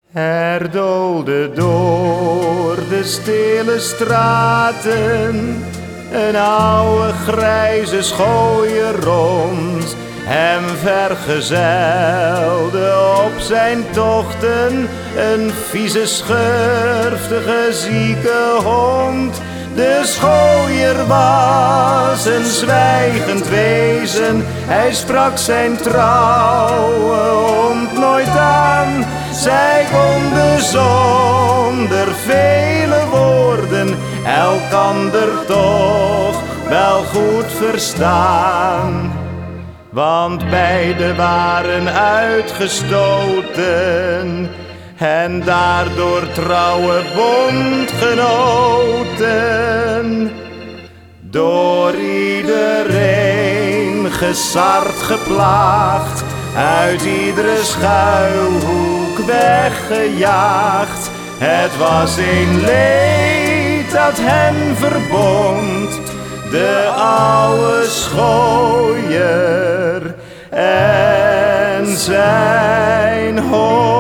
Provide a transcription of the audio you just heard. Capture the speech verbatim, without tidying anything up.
Er doolde door de stille straten een oude grijze schooier rond. Hem vergezelde op zijn tochten een vieze, schurftige, zieke hond. De schooier was een zwijgend wezen, hij sprak zijn trouwe hond nooit aan. Zij konden zonder vele woorden elkander toch wel goed verstaan. Want beiden waren uitgestoten en daardoor trouwe bondgenoten. Door iedereen gesard, geplaagd, uit iedere schuilhoek weggejaagd. Het was een leed dat hen verbond, de oude schooier en zijn hond.